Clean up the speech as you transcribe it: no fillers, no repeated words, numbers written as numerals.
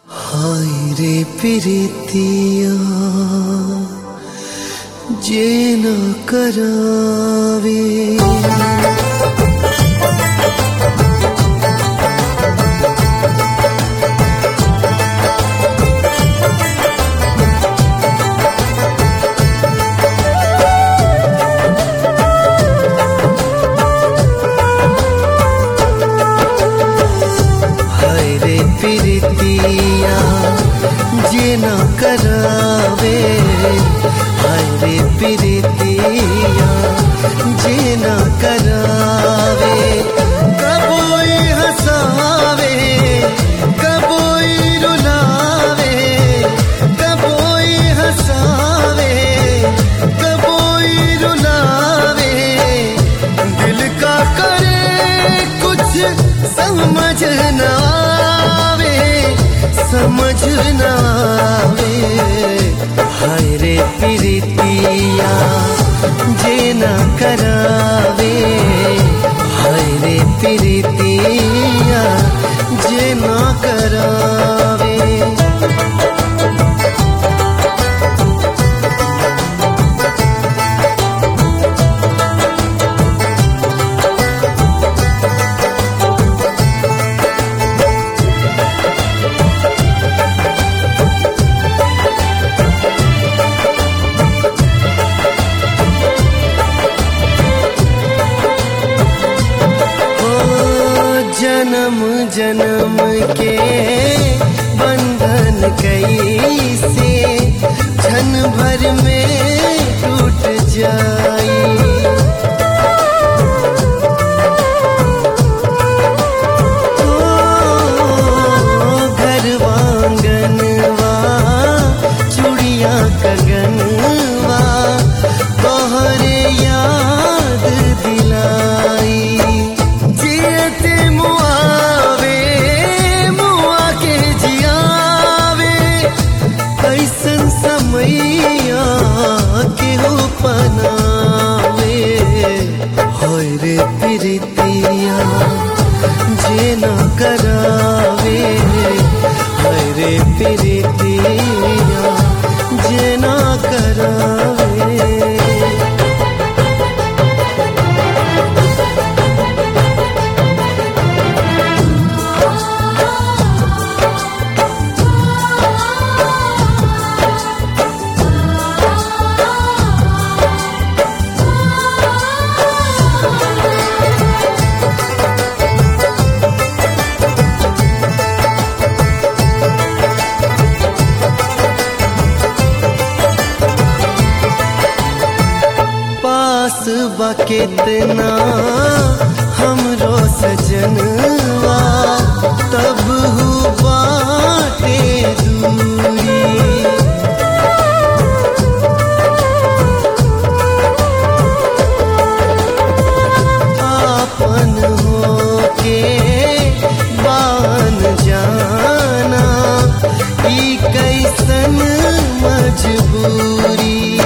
हाय रे प्रीतिया जे न करावे, हाय रे प्रीतिया जे न करावे, हाय रे प्रीतिया जे न करावे। कबोई हंसावे कबोई रुलावे, कबोई हंसावे कबोई रुलावे। दिल का करे कुछ समझ न आवे, समझ न आवे। हाय रे प्रीतिया जे न करावे, हाय रे प्रीतिया जे न करावे। जन्म जन्म के बंधन कैसे क्षण भर में टूट जाई। घर आंगनवा चूड़िया कंगनवा तोहरे याद दिलाई। कैसन समैया केहू पनावे, हाय रे प्रीतिया जे न करावे, हाय रे प्रीतिया जे न करावे। पास बा कितना हमरो सजनवा, तब हु बाटे दूरी। आपन होके बान जाना ई कैसन मजबूरी।